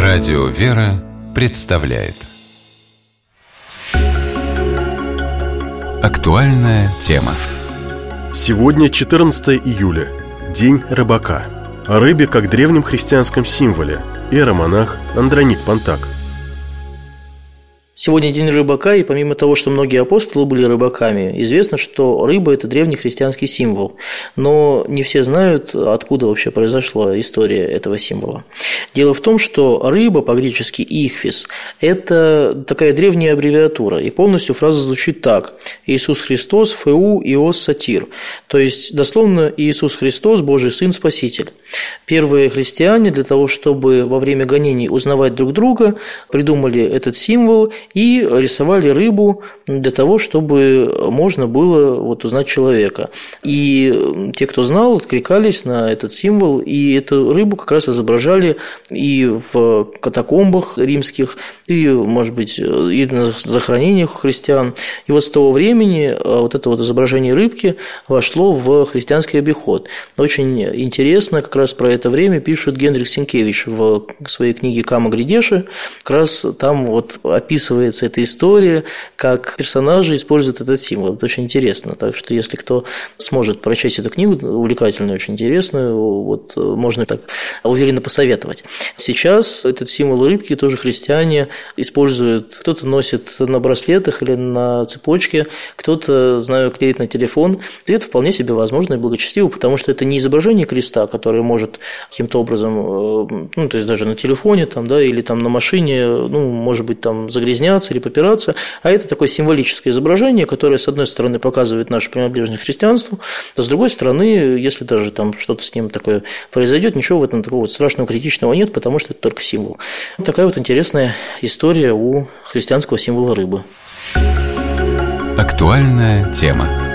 Радио «Вера» представляет актуальная тема. Сегодня 14 июля, День рыбака. О рыбе как древнем христианском символе. Иеромонах Андроник Понтак. Сегодня День рыбака, и помимо того, что многие апостолы были рыбаками, известно, что рыба – это древний христианский символ. Но не все знают, откуда вообще произошла история этого символа. Дело в том, что рыба, по-гречески «ихфис», это такая древняя аббревиатура, и полностью фраза звучит так: «Иисус Христос, Феу, Иос, Сатир». То есть, дословно, Иисус Христос, Божий Сын, Спаситель. Первые христиане для того, чтобы во время гонений узнавать друг друга, придумали этот символ и рисовали рыбу для того, чтобы можно было узнать человека. И те, кто знал, откликались на этот символ, и эту рыбу как раз изображали и в катакомбах римских, и, может быть, и на захоронениях христиан. И вот с того времени это изображение рыбки вошло в христианский обиход. Очень интересно, как раз про это время пишет Генрих Сенкевич в своей книге «Кама Гридеши». Как раз там описывается эта история, как персонажи используют этот символ. Это очень интересно. Так что, если кто сможет прочесть эту книгу, увлекательную, очень интересную, можно так уверенно посоветовать. Сейчас этот символ рыбки тоже христиане используют. Кто-то носит на браслетах или на цепочке, кто-то, знаю, клеит на телефон. И это вполне себе возможно и благочестиво, потому что это не изображение креста, которое может каким-то образом, то есть даже на телефоне или на машине, может быть, загрязняться или попираться, а это такое символическое изображение, которое, с одной стороны, показывает нашу принадлежность к христианству, а с другой стороны, если даже что-то с ним такое произойдет, ничего в этом такого страшного, критичного нет, потому что это только символ. Такая интересная история у христианского символа рыбы. Актуальная тема.